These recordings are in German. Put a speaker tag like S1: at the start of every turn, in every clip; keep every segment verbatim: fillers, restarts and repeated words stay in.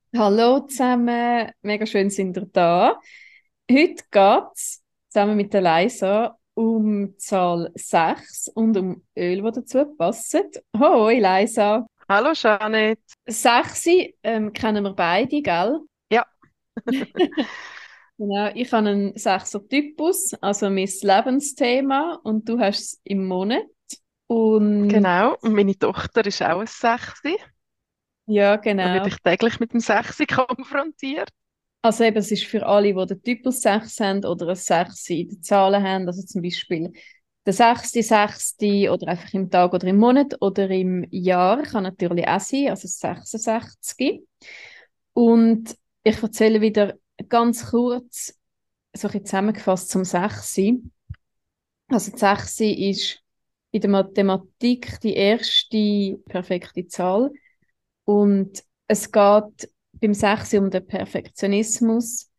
S1: Hallo zusammen, mega schön sind ihr da. Heute geht es zusammen mit der Leisa um die Zahl sechs und um Öl, die dazu passen. Hoi Leisa.
S2: Hallo Janet.
S1: sechs ähm, kennen wir beide, gell?
S2: Ja,
S1: Genau, ich habe einen Sechser-Typus, also mein Lebensthema, und du hast es im Monat. Und
S2: genau. Und meine Tochter ist auch ein Sechsi.
S1: ja,
S2: Da werde
S1: genau.
S2: ich täglich mit dem Sechsi konfrontiert.
S1: Also eben, es ist für alle, die den Typus sechs haben oder ein sechs in den Zahlen haben, also zum Beispiel der sechste, sechste oder einfach im Tag oder im Monat oder im Jahr kann natürlich auch sein, also das sechsundsechzig. Und ich erzähle wieder ganz kurz, so ein bisschen zusammengefasst zum sechs. Also das sechs ist in der Mathematik die erste perfekte Zahl und es geht beim sechs um den Perfektionismus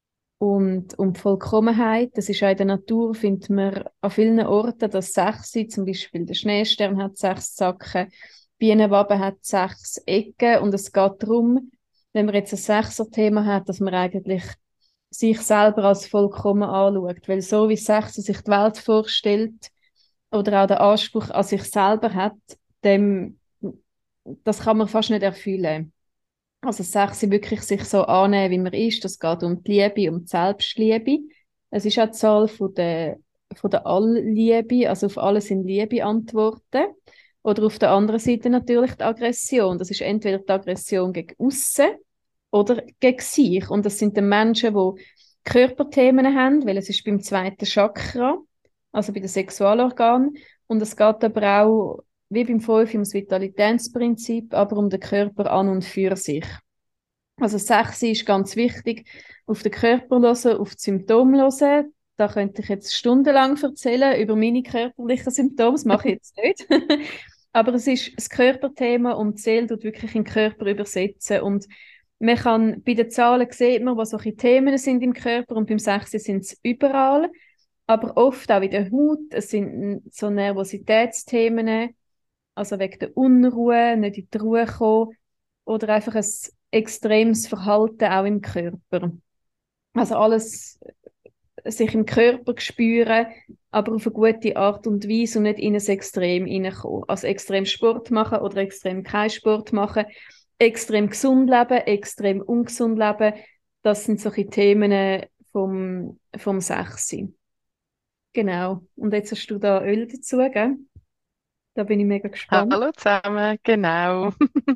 S1: und um die Vollkommenheit. Das ist auch in der Natur, findet man an vielen Orten das Sechse, zum Beispiel der Schneestern hat sechs Zacken, die Bienenwabe hat sechs Ecken und es geht darum, wenn man jetzt ein Sechser-Thema hat, dass man eigentlich sich selber als vollkommen anschaut, weil so wie Sechser sich die Welt vorstellt oder auch den Anspruch an sich selber hat, dem, das kann man fast nicht erfüllen. Also sechs wirklich sich so annehmen, wie man ist. Das geht um die Liebe, um die Selbstliebe. Es ist auch die Zahl von der, von der Allliebe, also auf alles in Liebe antworten. Oder auf der anderen Seite natürlich die Aggression. Das ist entweder die Aggression gegen aussen oder gegen sich. Und das sind die Menschen, die Körperthemen haben, weil es ist beim zweiten Chakra, also bei den Sexualorganen. Und es geht aber auch, wie beim fünf, ums Vitalitätsprinzip, aber um den Körper an und für sich. Also sechs ist ganz wichtig, auf den Körper hören, auf die Symptome hören. Da könnte ich jetzt stundenlang erzählen über meine körperlichen Symptome, das mache ich jetzt nicht. Aber es ist das Körperthema und die Seele tut wirklich in den Körper übersetzen. Und man kann, bei den Zahlen sieht man, was solche Themen sind im Körper und beim sechs sind es überall. Aber oft auch in der Haut, es sind so Nervositätsthemen, also wegen der Unruhe, nicht in die Ruhe kommen oder einfach ein extremes Verhalten auch im Körper. Also alles sich im Körper spüren, aber auf eine gute Art und Weise und nicht in ein Extrem hineinkommen. Also extrem Sport machen oder extrem kein Sport machen, extrem gesund leben, extrem ungesund leben, das sind solche Themen vom, vom Sechsi. Genau. Und jetzt hast du da Öl dazu, gell? Da bin ich mega gespannt.
S2: Hallo zusammen, genau.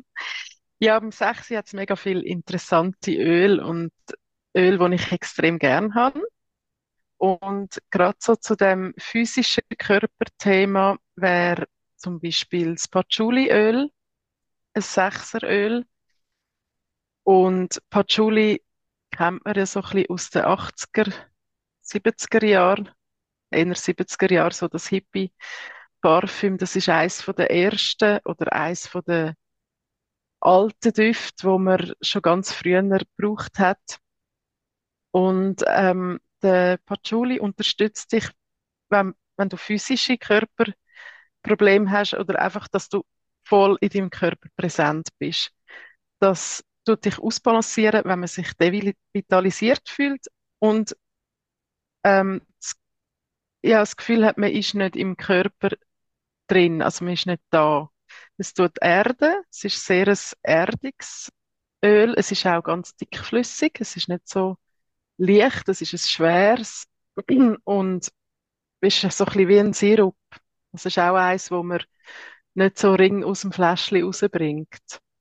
S2: Ja, beim Sechsi hat es mega viel interessante Öl und Öl, die ich extrem gern habe. Und gerade so zu dem physischen Körperthema wäre zum Beispiel das Patchouliöl, ein Sechseröl. Und Patchouli kennt man ja so ein bisschen aus den achtziger, siebziger Jahren, eher siebziger Jahre, so das Hippie-Parfüm. Das ist eins von der ersten oder eins von der alten Düfte, wo man schon ganz früher gebraucht hat. Und ähm, der Patchouli unterstützt dich, wenn, wenn du physische Körperprobleme hast oder einfach, dass du voll in deinem Körper präsent bist. Das tut dich ausbalancieren, wenn man sich devitalisiert fühlt und ähm, das, ja, das Gefühl hat, man ist nicht im Körper drin, also man ist nicht da. Es tut Erde, es ist sehr ein erdiges Öl, es ist auch ganz dickflüssig, es ist nicht so leicht, es ist ein schweres und ist so ein bisschen wie ein Sirup. Das ist auch eins, wo man nicht so Ring aus dem Fläschchen rausbringt.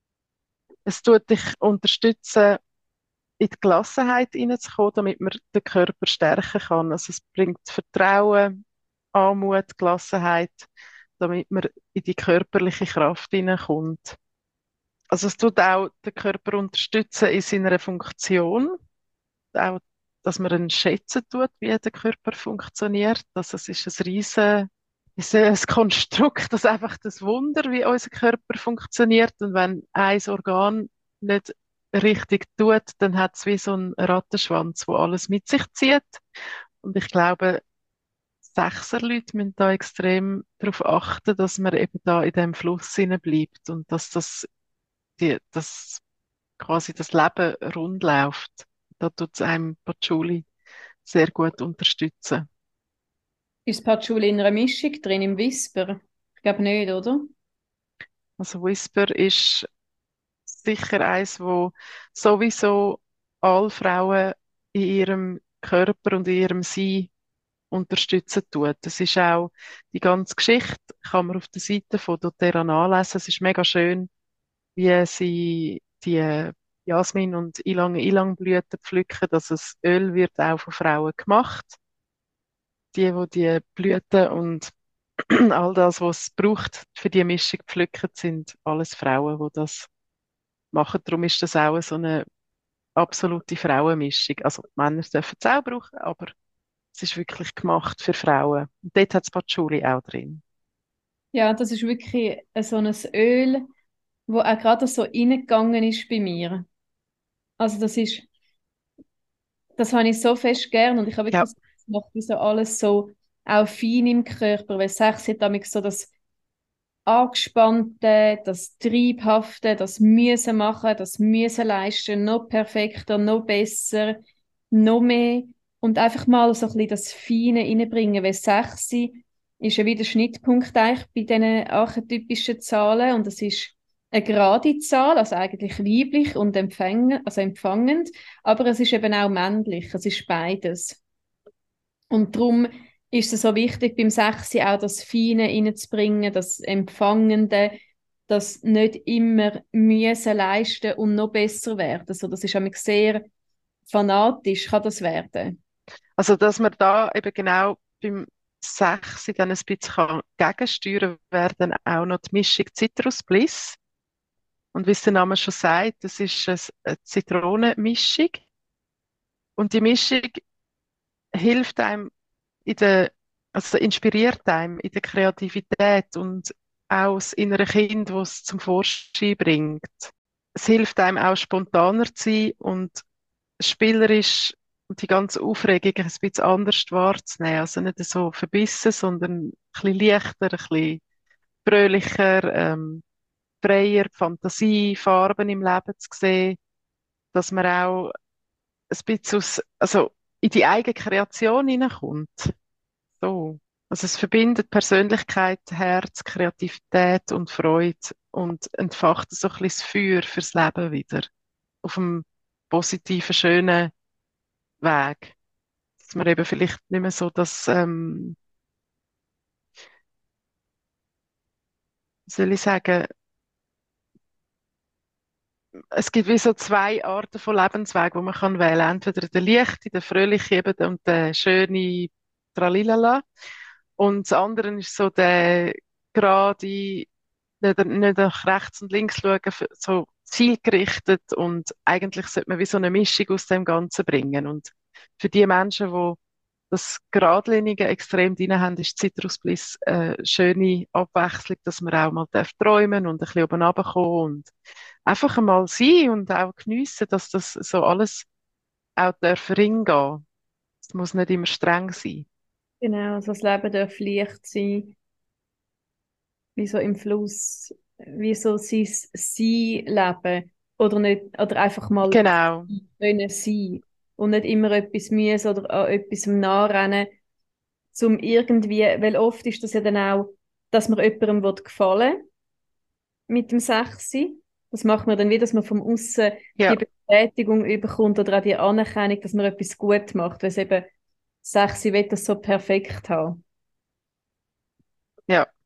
S2: Es tut dich unterstützen, in die Gelassenheit hineinzukommen, damit man den Körper stärken kann. Also es bringt Vertrauen, Anmut, Gelassenheit, damit man in die körperliche Kraft hineinkommt. Also es tut auch den Körper unterstützen in seiner Funktion, auch, dass man ihn schätzen tut, wie der Körper funktioniert. Also es ist ein riesen, ist ein Konstrukt, das einfach das Wunder, wie unser Körper funktioniert. Und wenn ein Organ nicht richtig tut, dann hat es wie so einen Rattenschwanz, wo alles mit sich zieht. Und ich glaube, Sechserleute müssen da extrem darauf achten, dass man eben da in dem Fluss bleibt und dass das, die, das quasi das Leben rund läuft. Da tut es einem Patchouli sehr gut unterstützen.
S1: Ist das Patchouli in einer Mischung drin im Whisper? Ich glaube nicht, oder?
S2: Also Whisper ist sicher eins, wo sowieso alle Frauen in ihrem Körper und in ihrem Sein unterstützen tut. Das ist auch die ganze Geschichte, kann man auf der Seite von doTERRA nachlesen. Es ist mega schön, wie sie die Jasmin- und Ilang-Ilang-Blüten pflücken. Also das Öl wird auch von Frauen gemacht. Die, wo die Blüten und all das, was es braucht für die Mischung pflücken, sind alles Frauen, die das machen. Darum ist das auch so eine absolute Frauenmischung. Also Männer dürfen es auch brauchen, aber es ist wirklich gemacht für Frauen. Und dort hat es Patchouli auch drin.
S1: Ja, das ist wirklich äh, so ein Öl, wo auch gerade so reingegangen ist bei mir. Also das ist, das habe ich so fest gern und ich habe
S2: Ja,
S1: wirklich, das macht wie so alles so auch fein im Körper, weil Sex hat damit so das Angespannte, das Triebhafte, das Müssen machen, das Müssen leisten, noch perfekter, noch besser, noch mehr und einfach mal so ein bisschen das Feine reinbringen, weil sechzig ist ja wieder Schnittpunkt eigentlich bei diesen archetypischen Zahlen und es ist eine gerade Zahl, also eigentlich weiblich und empfängend, also empfangend, aber es ist eben auch männlich, es ist beides. Und darum ist es so wichtig, beim Sechsi auch das Feine reinzubringen, das Empfangende, das nicht immer müssen leisten und noch besser werden. So, das ist nämlich sehr fanatisch, kann das werden.
S2: also dass man da eben genau beim Sechs dann ein bisschen kann gegensteuern wäre dann auch noch die Mischung Citrus Bliss. Und wie es der Name schon sagt, das ist eine eine Zitronenmischung. Und die Mischung hilft einem in der, also inspiriert einem in der Kreativität und auch das innere Kind, das es zum Vorschein bringt. Es hilft einem auch spontaner zu sein und spielerisch und die ganze Aufregung ein bisschen anders wahrzunehmen. Also nicht so verbissen, sondern ein bisschen leichter, ein bisschen fröhlicher, ähm, freier, Fantasie, Farben im Leben zu sehen, dass man auch ein bisschen aus, also in die eigene Kreation hineinkommt. So. Also es verbindet Persönlichkeit, Herz, Kreativität und Freude und entfacht so ein bisschen das Feuer fürs Leben wieder. Auf einem positiven, schönen Weg. Dass man eben vielleicht nicht mehr so das, ähm, wie soll ich sagen, es gibt wie so zwei Arten von Lebenswegen, die man kann wählen. Entweder der leichte, der fröhliche eben und der schöne Tralilala. Und das andere ist so der gerade, nicht, nicht nach rechts und links schauen, so zielgerichtet. Und eigentlich sollte man wie so eine Mischung aus dem Ganzen bringen. Und für die Menschen, die das Geradlinige extrem drin haben, ist Citrus Bliss eine schöne Abwechslung, dass man auch mal darf träumen und ein bisschen oben runterkommen und einfach einmal sein und auch geniessen, dass das so alles auch darf ringehen. Es muss nicht immer streng sein.
S1: Genau, also das Leben darf leicht sein, wie so im Fluss, wie so sein Sein leben oder nicht, oder einfach mal
S2: Genau,
S1: können sein und nicht immer etwas müssen oder an etwas nachrennen, zum irgendwie, weil oft ist das ja dann auch, dass man jemandem will gefallen mit dem Sechsi. Das macht man dann wieder, dass man vom Aussen die
S2: ja,
S1: Bestätigung überkommt oder auch die Anerkennung, dass man etwas gut macht, weil es eben Sechsi will das so perfekt haben.
S2: ja,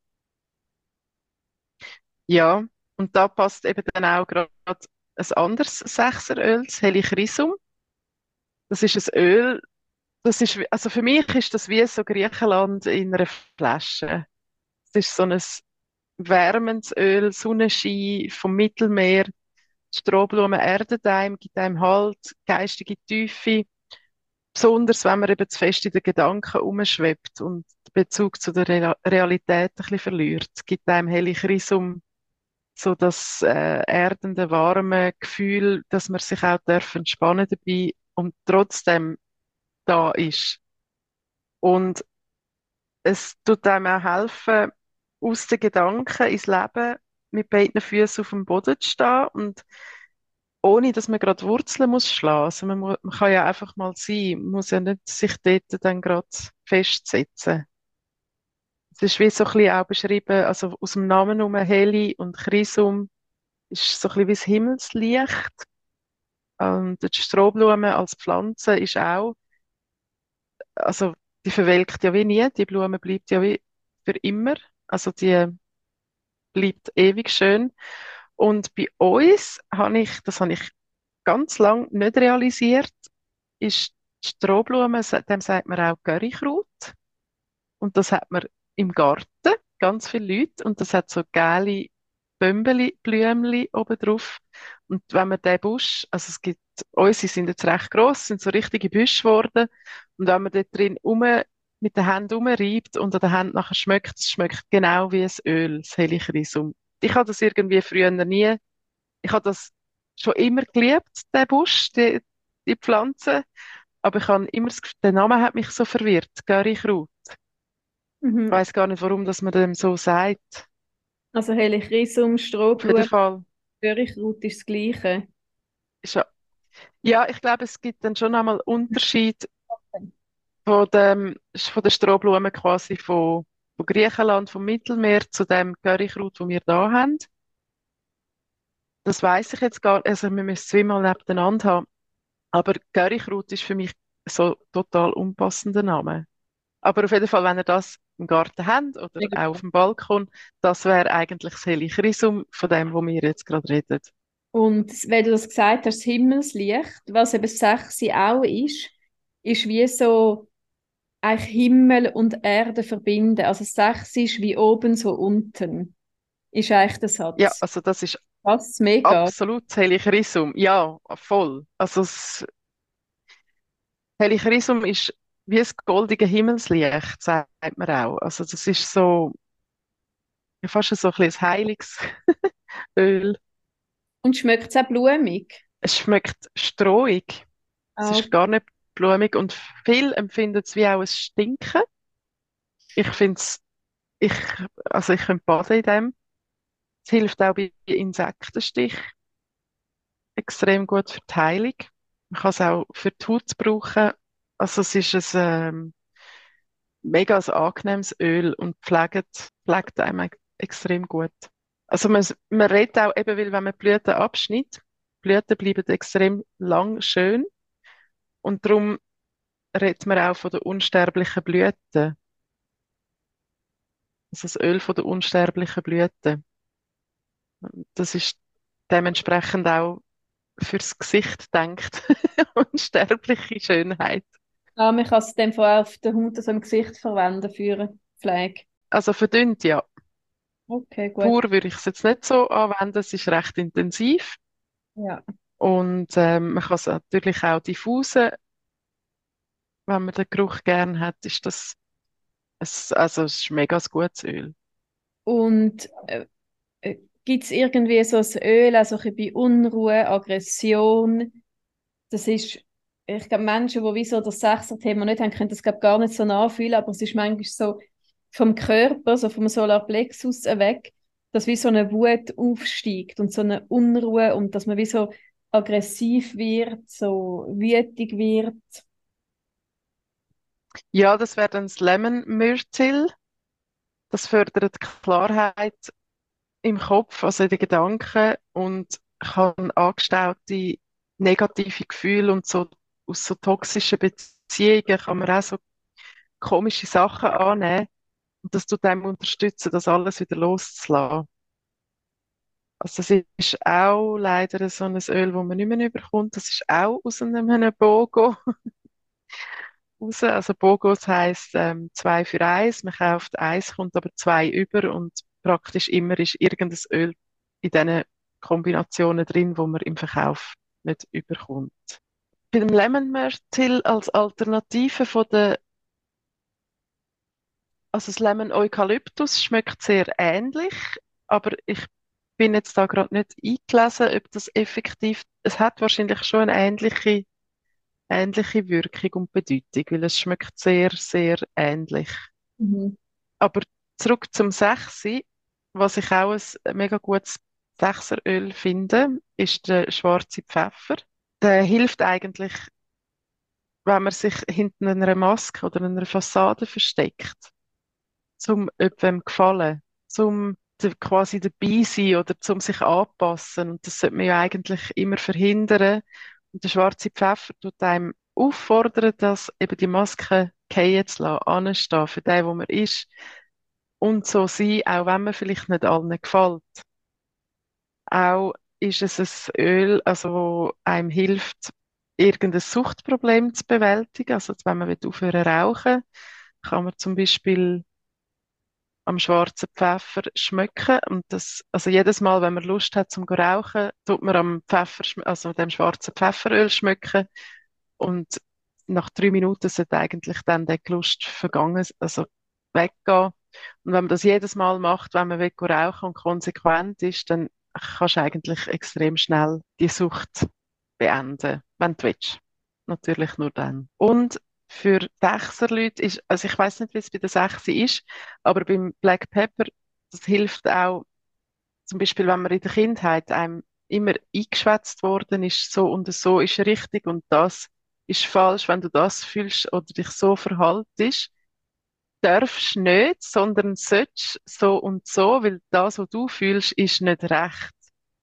S2: ja. Und da passt eben dann auch gerade ein anderes Sechseröl, das Helichrysum. Das ist ein Öl, das ist, wie- also für mich ist das wie so Griechenland in einer Flasche. Es ist so ein wärmendes Öl, Sonnenschein vom Mittelmeer. Die Strohblume erdet einem, gibt einem Halt, geistige Tiefe. Besonders, wenn man eben zu fest in den Gedanken umschwebt und den Bezug zu der Re Realität ein bisschen verliert. Es gibt einem Helichrysum so das äh, erdende, warme Gefühl, dass man sich auch darf entspannen dabei und trotzdem da ist. Und es tut einem auch helfen, aus den Gedanken ins Leben mit beiden Füßen auf dem Boden zu stehen und ohne dass man gerade Wurzeln muss schlagen. Also man, mu- man kann ja einfach mal sein, man muss ja nicht sich dort dann gerade festsetzen. Es ist wie so ein bisschen auch beschrieben, also aus dem Namen herum Heli und Chrisum ist so ein bisschen wie das Himmelslicht. Und die Strohblume als Pflanze ist auch, also die verwelkt ja wie nie, die Blume bleibt ja wie für immer. Also die bleibt ewig schön. Und bei uns habe ich, das habe ich ganz lang nicht realisiert, ist die Strohblume, dem sagt man auch Currykraut. Und das hat man im Garten, ganz viele Leute. Und das hat so gelbe Bömbeli, Blümli oben drauf. Und wenn man den Busch, also es gibt, unsere sind jetzt recht gross, sind so richtige Büsche geworden. Und wenn man dort drin um, mit den Händen umreibt und an den Händen nachher schmeckt, es schmeckt genau wie das Öl, das Helichrysum. Ich habe das irgendwie früher nie, ich habe das schon immer geliebt, den Busch, die, die Pflanze. Aber ich habe immer das Gefühl, der Name hat mich so verwirrt, Currykraut. Ich
S1: Mhm.
S2: weiß gar nicht, warum dass man dem so sagt.
S1: Also Helichrysum,
S2: Auf jeden
S1: Strohblume,
S2: Fall
S1: Dörrichkraut ist das Gleiche.
S2: ist ja, ja, ich glaube, es gibt dann schon einmal Unterschied von dem, von der Strohblume quasi von, von Griechenland, vom Mittelmeer zu dem Currykraut, das wir da haben. Das weiß ich jetzt gar nicht. Also wir müssen es zweimal nebeneinander haben. Aber Currykraut ist für mich so total unpassender Name. Aber auf jeden Fall, wenn ihr das im Garten habt oder
S1: Mega
S2: auch auf
S1: gut.
S2: dem Balkon, das wäre eigentlich das Helichrysum von dem, wo wir jetzt gerade reden.
S1: Und wenn du das gesagt hast, das Himmelslicht, was eben das Sechse auch ist, ist wie so eigentlich Himmel und Erde verbinden. Also das Sechse ist wie oben, so unten, ist eigentlich der
S2: Ja,
S1: Satz.
S2: also das ist
S1: Passt mega.
S2: absolut das Helichrysum. Ja, voll. Also das Helichrysum ist wie das goldige Himmelslicht, sagt man auch. Also das ist so ja, fast so ein bisschen ein heiliges Öl.
S1: Und schmeckt es auch blumig?
S2: Es schmeckt strohig. Es
S1: Auch.
S2: ist gar nicht blumig und viel empfinden es wie auch ein Stinken. Ich finde es, ich, also ich könnte baden in dem. Es hilft auch bei Insektenstich extrem gut für die Heilung. Man kann es auch für die Haut brauchen. Also es ist ein ähm, mega ein angenehmes Öl und pflegt, pflegt einem extrem gut. Also man, man redet auch eben, weil wenn man Blüten abschneidet, Blüten bleiben extrem lang schön und darum redet man auch von der unsterblichen Blüte. Also das Öl von der unsterblichen Blüte. Das ist dementsprechend auch fürs Gesicht denkt. Unsterbliche Schönheit.
S1: Ah, man kann es dann vor allem auf der Haut, also im Gesicht verwenden für Pflege.
S2: Also verdünnt, ja.
S1: Okay, gut.
S2: Pur würde ich es jetzt nicht so anwenden, es ist recht intensiv.
S1: Ja.
S2: Und ähm, man kann es natürlich auch diffusen, wenn man den Geruch gern hat, ist das, es, also es ist mega ein gutes Öl.
S1: Und äh, äh, gibt es irgendwie so ein Öl, also ein bisschen bei Unruhe, Aggression? Das ist, ich glaube, Menschen, die wie so das Sechser-Thema nicht haben, können das glaub, gar nicht so nachfühlen, aber es ist manchmal so vom Körper, so vom Solarplexus weg, dass wie so eine Wut aufsteigt und so eine Unruhe und dass man wie so aggressiv wird, so wütig wird.
S2: Ja, das wäre dann das Lemon Myrtle. Das fördert Klarheit im Kopf, also in den Gedanken und kann angestaute negative Gefühle und so aus so toxischen Beziehungen kann man auch so komische Sachen annehmen und das tut einem unterstützen, das alles wieder loszulassen. Also das ist auch leider so ein Öl, das man nicht mehr überkommt. Das ist auch aus einem Bogo raus. Also Bogos heisst ähm, zwei für eins. Man kauft eins, kommt aber zwei über und praktisch immer ist irgendein Öl in diesen Kombinationen drin, wo man im Verkauf nicht überkommt. Bei dem Lemon Myrtle als Alternative von der, also das Lemon Eucalyptus schmeckt sehr ähnlich, aber ich bin jetzt da gerade nicht eingelesen, ob das effektiv, es hat wahrscheinlich schon eine ähnliche, ähnliche Wirkung und Bedeutung, weil es schmeckt sehr, sehr ähnlich.
S1: Mhm.
S2: Aber zurück zum Sechsi, was ich auch ein mega gutes Sechseröl finden, ist der schwarze Pfeffer. Der hilft eigentlich, wenn man sich hinter einer Maske oder einer Fassade versteckt, zum jemandem gefallen, zum de- quasi dabei sein oder zum sich anpassen. Und das sollte man ja eigentlich immer verhindern. Und der schwarze Pfeffer tut einem auffordern, dass eben die Maske fallen zu lassen, anstehen für den, wo man ist. Und so sein, auch wenn man vielleicht nicht allen gefällt. Auch ist es ein Öl, also wo einem hilft, irgendein Suchtproblem zu bewältigen. Also wenn man aufhören will rauchen, kann man zum Beispiel am schwarzen Pfeffer schmecken. Und das, also jedes Mal, wenn man Lust hat zum rauchen, tut man am Pfeffer, schm- also dem schwarzen Pfefferöl schmecken. Und nach drei Minuten sollte eigentlich dann der Lust vergangen, also weggehen. Und wenn man das jedes Mal macht, wenn man will rauchen und konsequent ist, dann kannst du eigentlich extrem schnell die Sucht beenden, wenn du willst. Natürlich nur dann. Und für Sechser-Leute ist, also ich weiß nicht, wie es bei der Sechser ist, aber beim Black Pepper, das hilft auch, zum Beispiel, wenn man in der Kindheit einem immer eingeschwätzt worden ist, so und so ist richtig und das ist falsch, wenn du das fühlst oder dich so verhaltest, darfst nicht, sondern sollst so und so, weil das, was du fühlst, ist nicht recht.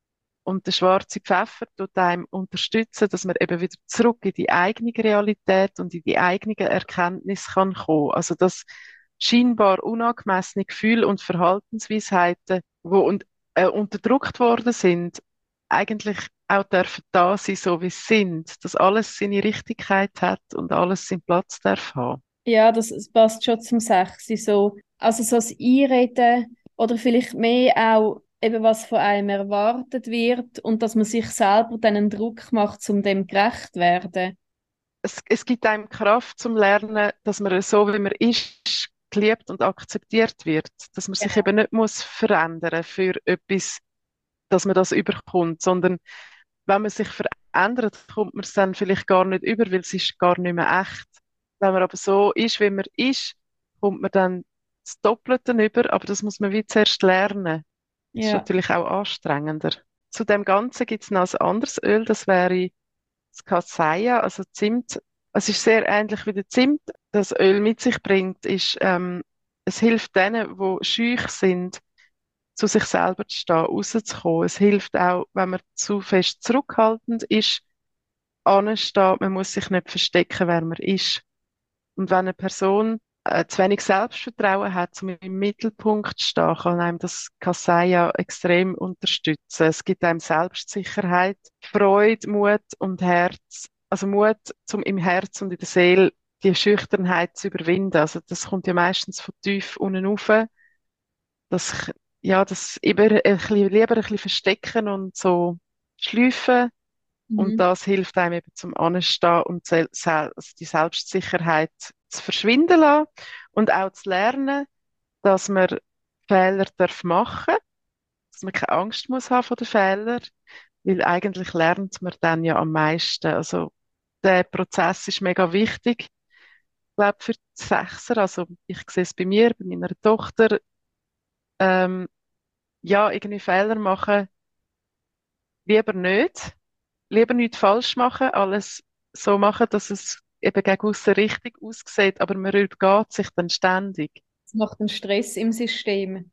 S2: Und der schwarze Pfeffer tut einem unterstützen, dass man eben wieder zurück in die eigene Realität und in die eigene Erkenntnis kann kommen. Also das scheinbar unangemessene Gefühl und Verhaltensweisheiten, wo und, äh, unterdrückt worden sind, eigentlich auch dürfen da sein, so wie sie sind, dass alles seine Richtigkeit hat und alles seinen Platz darf haben.
S1: Ja, das es passt schon zum Sechsi so. Also so das Einreden oder vielleicht mehr auch eben, was von einem erwartet wird und dass man sich selber dann einen Druck macht, um dem gerecht zu werden.
S2: Es, es gibt einem Kraft zum Lernen, dass man so, wie man ist, geliebt und akzeptiert wird. Dass man sich
S1: Genau.
S2: eben nicht muss verändern für etwas, dass man das überkommt, sondern wenn man sich verändert, kommt man es dann vielleicht gar nicht über, weil es ist gar nicht mehr echt. Wenn man aber so ist, wie man ist, kommt man dann das Doppelte über, aber das muss man wie zuerst lernen. Das ist
S1: Ja.
S2: natürlich auch anstrengender. Zu dem Ganzen gibt es noch ein anderes Öl, das wäre das Cassia, also Zimt. Es ist sehr ähnlich wie der Zimt. Das Öl mit sich bringt, ist, ähm, es hilft denen, die schüch sind, zu sich selber zu stehen, rauszukommen. Es hilft auch, wenn man zu fest zurückhaltend ist, ansteht. Man muss sich nicht verstecken, wer man ist. Und wenn eine Person äh, zu wenig Selbstvertrauen hat, um im Mittelpunkt zu stehen, kann einem das Kaseya extrem unterstützen. Es gibt einem Selbstsicherheit, Freude, Mut und Herz. Also Mut, zum im Herz und in der Seele die Schüchternheit zu überwinden. Also das kommt ja meistens von tief unten rauf. Das, ja, das immer ein bisschen, lieber ein bisschen verstecken und so schleifen. Und
S1: Mhm.
S2: das hilft einem eben zum Anstehen und sel sel also die Selbstsicherheit zu verschwinden lassen und auch zu lernen, dass man Fehler darf machen, dass man keine Angst muss haben vor den Fehlern, weil eigentlich lernt man dann ja am meisten. Also der Prozess ist mega wichtig, ich glaube, für die Sechser. Also ich sehe es bei mir, bei meiner Tochter, ähm, ja, irgendwie Fehler machen, lieber nicht. Lieber nichts falsch machen, alles so machen, dass es eben gegen aussen richtig aussieht, aber man übergeht sich dann ständig.
S1: Es macht einen Stress im System.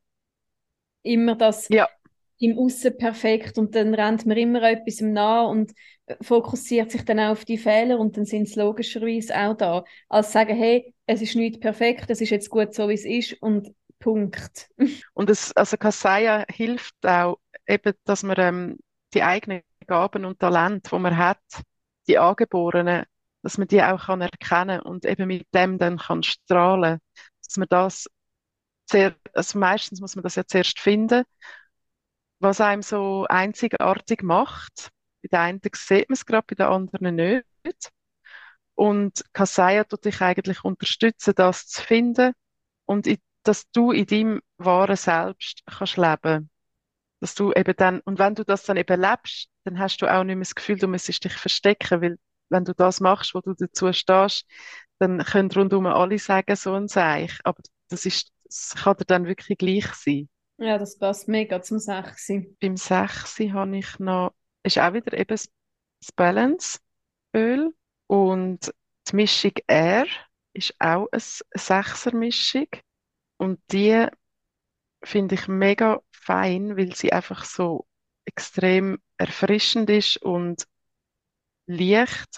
S1: Immer das
S2: Ja,
S1: im Aussen perfekt und dann rennt man immer etwas nach und äh, fokussiert sich dann auch auf die Fehler und dann sind sie logischerweise auch da. Als sagen, hey, es ist nicht perfekt, es ist jetzt gut so, wie es ist und Punkt.
S2: und es, also Kaseya hilft auch eben, dass man ähm, die eigenen Gaben und Talente, die man hat, die Angeborenen, dass man die auch kann erkennen und eben mit dem dann kann strahlen, dass man das sehr, also meistens muss man das ja zuerst finden, was einem so einzigartig macht. Bei den einen sieht man es gerade, bei den anderen nicht. Und Kaseya tut dich eigentlich unterstützen, das zu finden und i- dass du in deinem wahren Selbst kannst leben. Dass du eben dann, und wenn du das dann eben lebst, dann hast du auch nicht mehr das Gefühl, du müsstest dich verstecken, weil wenn du das machst, wo du dazu stehst, dann können rundum alle sagen, so ein Seich. Aber das ist, das kann dir dann wirklich gleich sein.
S1: Ja, das passt mega zum Sechsi.
S2: Beim Sechsi habe ich noch, ist auch wieder eben das das Balance-Öl und die Mischung Air ist auch eine Sechser-Mischung und die finde ich mega fein, weil sie einfach so extrem erfrischend ist und leicht.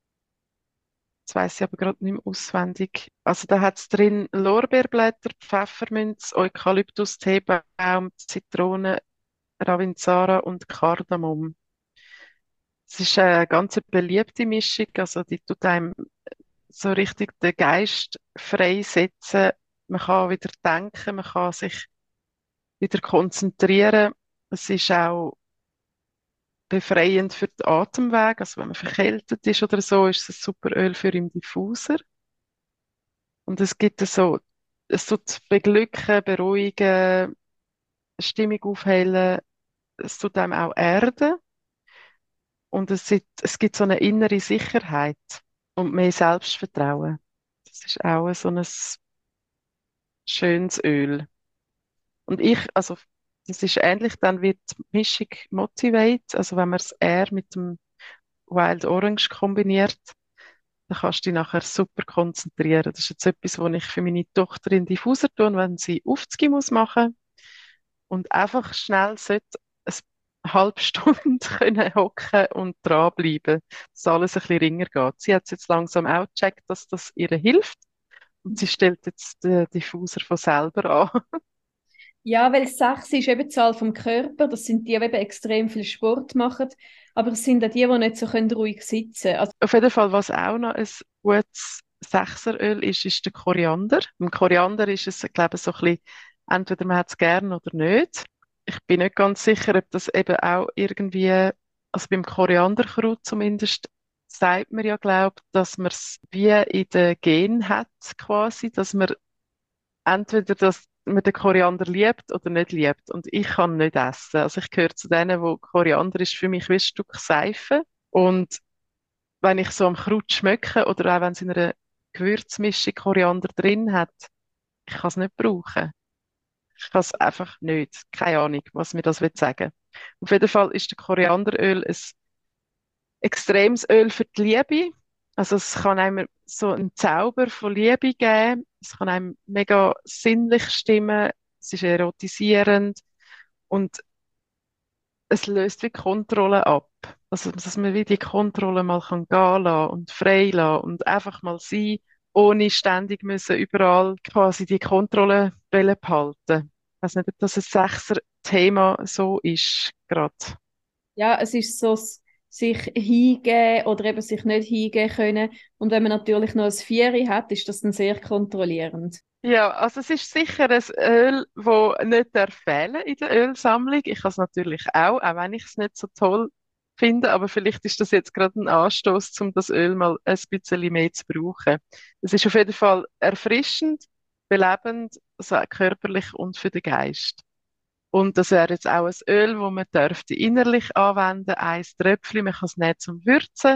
S2: Das weiss ich aber gerade nicht mehr auswendig. Also da hat es drin Lorbeerblätter, Pfefferminz, Eukalyptus, Teebaum, Zitrone, Ravinzara und Kardamom. Es ist eine ganz beliebte Mischung, also die tut einem so richtig den Geist freisetzen. Man kann wieder denken, man kann sich wieder konzentrieren. Es ist auch befreiend für den Atemweg. Also wenn man verkältet ist oder so, ist es ein super Öl für im Diffuser. Und es gibt so, es tut beglücken, beruhigen, Stimmung aufhellen, es tut einem auch erden. Und es, ist, es gibt so eine innere Sicherheit und mehr Selbstvertrauen. Das ist auch so ein schönes Öl. Und ich, also, das ist ähnlich dann wie die Mischung Motivate. Also, wenn man es eher mit dem Wild Orange kombiniert, dann kannst du dich nachher super konzentrieren. Das ist jetzt etwas, was ich für meine Tochter in Diffuser tue, wenn sie Aufzüge muss machen und einfach schnell sollte eine halbe Stunde können hocken und dranbleiben, dass alles ein bisschen ringer geht. Sie hat es jetzt langsam auch gecheckt, dass das ihr hilft und sie stellt jetzt den Diffuser von selber an.
S1: Ja, weil Sechs ist eben die Zahl vom Körper. Das sind die, die eben extrem viel Sport machen. Aber es sind auch die, die nicht so können ruhig sitzen können. Also,
S2: Auf jeden Fall, was auch noch ein gutes Sechseröl ist, ist der Koriander. Beim Koriander ist es, glaube ich, so ein bisschen, entweder man hat es gern oder nicht. Ich bin nicht ganz sicher, ob das eben auch irgendwie, also beim Korianderkraut zumindest, sagt man ja, glaube ich, dass man es wie in den Gen hat, quasi, dass man entweder, dass man den Koriander liebt oder nicht liebt. Und ich kann nicht essen. Also ich gehöre zu denen, wo Koriander ist für mich wie ein Stück Seife. Und wenn ich so am Kraut schmecke oder auch wenn es in einer Gewürzmischung Koriander drin hat, ich kann es nicht brauchen. Ich kann es einfach nicht. Keine Ahnung, was mir das will sagen. Auf jeden Fall ist der Korianderöl ein extremes Öl für die Liebe. Also es kann einem so einen Zauber von Liebe geben. Es kann einem mega sinnlich stimmen. Es ist erotisierend und es löst wie Kontrolle ab. Also, dass man wie die Kontrolle mal kann gehen lassen und frei lassen und einfach mal sein, ohne ständig müssen überall quasi die Kontrolle wollen behalten. Ich weiß nicht, ob das ein Sechser-Thema so ist, gerade.
S1: ja, es ist so s- sich hingeben oder eben sich nicht hingeben können. Und wenn man natürlich noch ein Vieri hat, ist das dann sehr kontrollierend.
S2: Ja, also es ist sicher ein Öl, das nicht darf fehlen in der Ölsammlung. Ich habe es natürlich auch, auch wenn ich es nicht so toll finde, aber vielleicht ist das jetzt gerade ein Anstoß, um das Öl mal ein bisschen mehr zu brauchen. Es ist auf jeden Fall erfrischend, belebend, also auch körperlich und für den Geist. Und das wäre jetzt auch ein Öl, das man dürfte innerlich anwenden, ein Tröpfchen, man kann es nicht zum Würzen.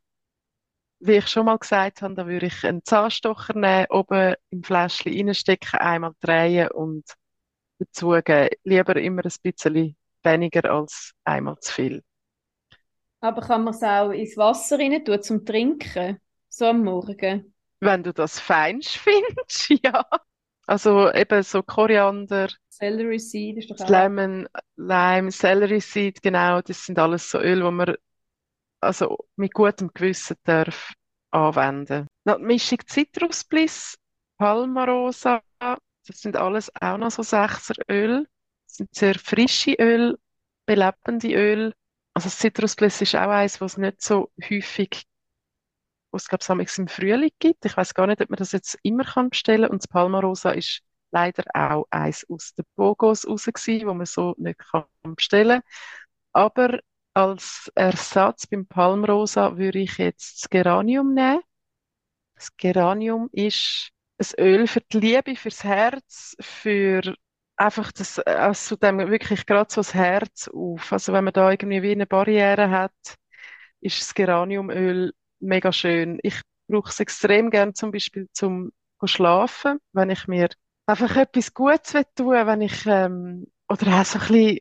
S2: Wie ich schon mal gesagt habe, da würde ich einen Zahnstocher nehmen, oben im Fläschchen reinstecken, einmal drehen und dazugeben. Lieber immer ein bisschen weniger als einmal zu viel.
S1: Aber kann man es auch ins Wasser rein tun zum Trinken? So am Morgen.
S2: Wenn du das feinst findest, ja. Also eben so Koriander,
S1: Celery Seed ist doch auch.
S2: Lemon, Lime, Celery Seed, genau, das sind alles so Öl, wo man also mit gutem Gewissen darf anwenden. Noch die Mischung Zitrusbliss, Palmarosa, das sind alles auch noch so Sechseröl. Das sind sehr frische Öl, belebende Öl. Also das Zitrusbliss ist auch eins, was es nicht so häufig, was es glaube ich im Frühling gibt. Ich weiß gar nicht, ob man das jetzt immer kann bestellen kann. Und das Palmarosa ist leider auch eins aus den Bogos raus gewesen, wo man so nicht kann bestellen. Aber als Ersatz beim Palmrosa würde ich jetzt das Geranium nehmen. Das Geranium ist ein Öl für die Liebe, fürs Herz, für einfach das, also dem wirklich gerade so das Herz auf. Also wenn man da irgendwie wie eine Barriere hat, ist das Geraniumöl mega schön. Ich brauche es extrem gern zum Beispiel zum Schlafen, wenn ich mir einfach etwas Gutes will tun, wenn ich, ähm, oder auch so ein bisschen,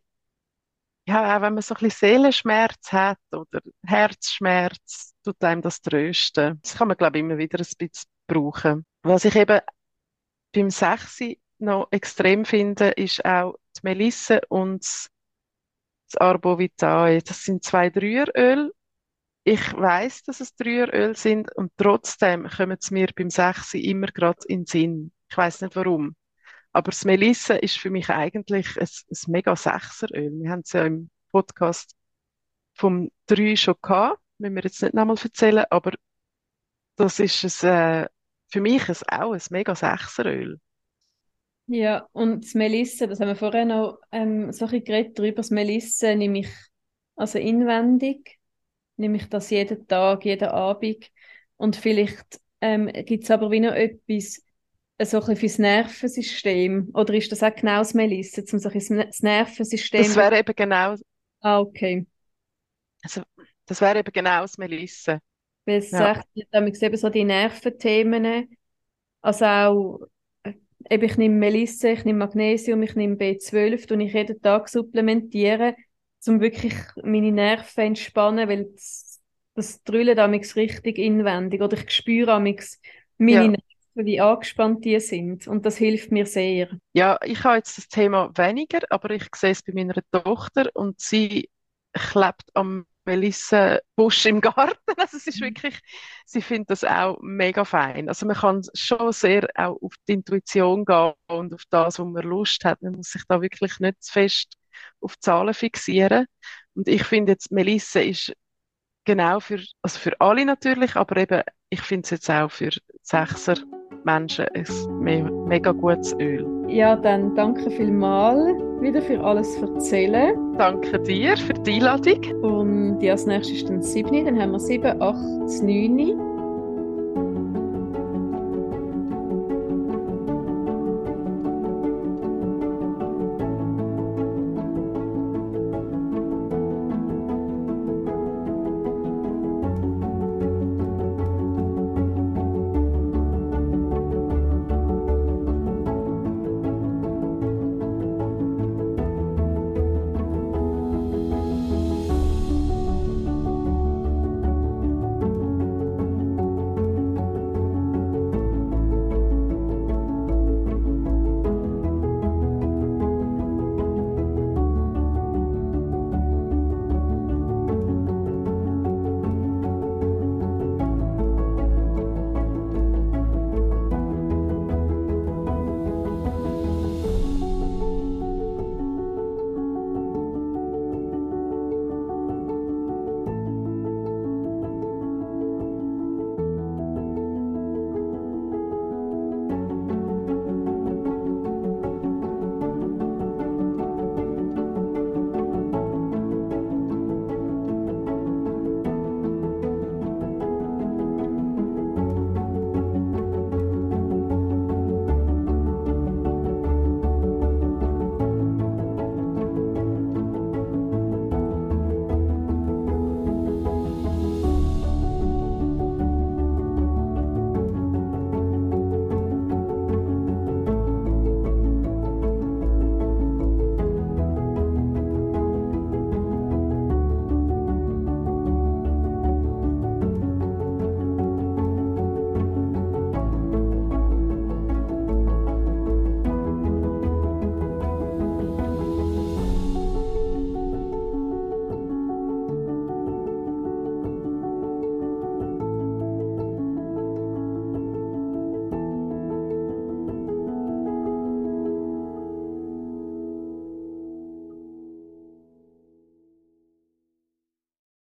S2: ja, auch wenn man so ein bisschen Seelenschmerz hat oder Herzschmerz, tut einem das trösten. Das kann man, glaube ich, immer wieder ein bisschen brauchen. Was ich eben beim Sechsi noch extrem finde, ist auch die Melisse und das das Arbovitae. Das sind zwei Dreier-Öl. Ich weiß, dass es Dreier-Öl sind und trotzdem kommen sie mir beim Sechsi immer gerade in den Sinn. Ich weiß nicht warum. Aber das Melisse ist für mich eigentlich ein, ein mega Sechseröl. Wir haben es ja im Podcast vom drei schon gehabt. Müssen wir jetzt nicht nochmal erzählen, aber das ist es, äh, für mich ein, auch ein mega Sechseröl.
S1: Ja, und das Melisse, das haben wir vorher noch ähm, so ein bisschen geredet darüber. Das Melisse nehme ich also inwendig, nehme ich das jeden Tag, jeden Abend. Und vielleicht ähm, gibt es aber wie noch etwas, äh, so ein bisschen fürs Nervensystem. Oder ist das auch genau das Melisse, um so ein bisschen das
S2: Das
S1: Nervensystem wieder...
S2: wäre eben genau,
S1: Ah, okay.
S2: also, das wäre eben genau das Melisse.
S1: Weil es
S2: Ja.
S1: sagt, damit eben so die Nerventhemen, also auch, äh, eben ich nehme Melisse, ich nehme Magnesium, ich nehme B zwölf, und ich jeden Tag supplementieren, um wirklich meine Nerven entspannen, weil das, das drüllt amigs richtig inwendig, oder ich spüre amigs meine
S2: Ja.
S1: Nerven, wie angespannt die sind, und das hilft mir sehr.
S2: Ja, ich habe jetzt das Thema weniger, aber ich sehe es bei meiner Tochter und sie klebt am Melissenbusch im Garten. Also es ist wirklich, sie findet das auch mega fein. Also man kann schon sehr auch auf die Intuition gehen und auf das, wo man Lust hat. Man muss sich da wirklich nicht zu fest auf Zahlen fixieren. Und ich finde jetzt, Melisse ist genau für, also für alle natürlich, aber eben, ich finde es jetzt auch für Sechser Menschen ein me mega gutes Öl.
S1: Ja, dann danke vielmals wieder für alles Erzählen.
S2: Danke dir für die Einladung.
S1: Und ja, das nächste ist dann sieben, dann haben wir sieben, acht, neun.